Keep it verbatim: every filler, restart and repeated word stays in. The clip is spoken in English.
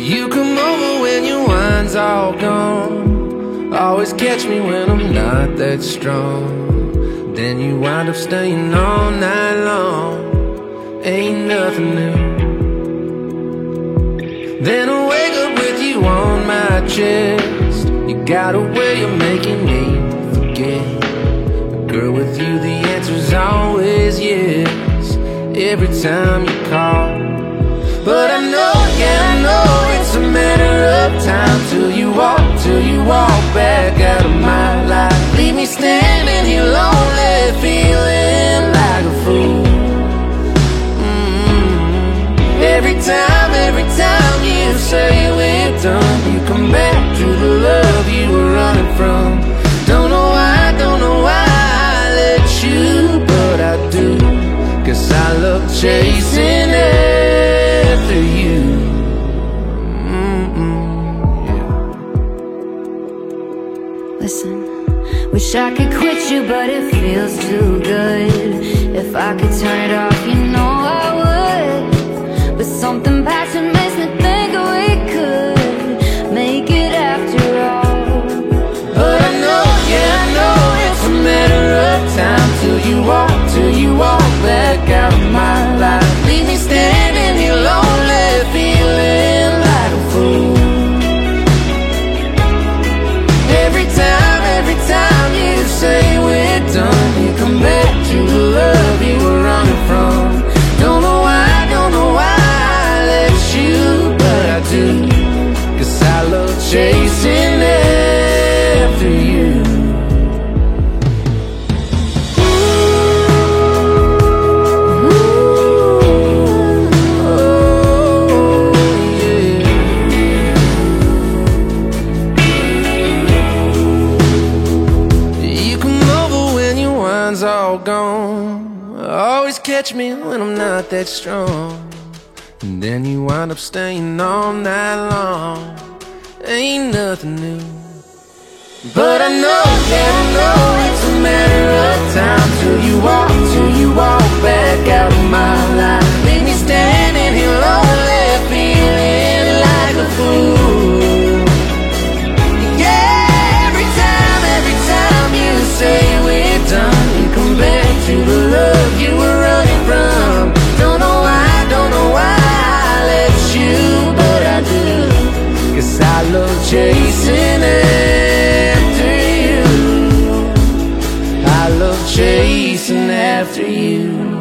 You come over when your wine's all gone, always catch me when I'm not that strong. Then you wind up staying all night long, ain't nothing new. Then I wake up with you on my chest. You got a way of making me forget. Girl, with you the answer's always yes, every time you call. But I know, yeah, I know it's a matter of time till you walk, till you walk back out of my life. Leave me standing here lonely, feeling like a fool. mm-hmm. Every time, every time you say we're done, you come back to the love you were running from. Don't know why, don't know why I let you, but I do, 'cause I love chasing after you. Mm-mm, yeah. Listen, wish I could quit you, but it feels too good. If I could turn it off, you know I would. But something passion makes me think we could make it after all. But I know, yeah, I know it's a matter of time till you walk, till you walk back out of my life. Leave me standing here lonely, feeling like a fool. Every time, every time you say we're done, you come back to the love you were running from. Don't know why, don't know why I let you, but I do, 'cause I love chasing after you. All gone, always catch me when I'm not that strong. And then you wind up staying all night long, ain't nothing new. But I know, yeah, I know it's a matter of time till you walk, till you walk back out of my life. Leave me standing here lonely, feeling like a fool. Yeah, every time, every time you say we're done, come back to the love you were running from. Don't know why, don't know why I let you, but I do, 'cause I love chasing after you. I love chasing after you.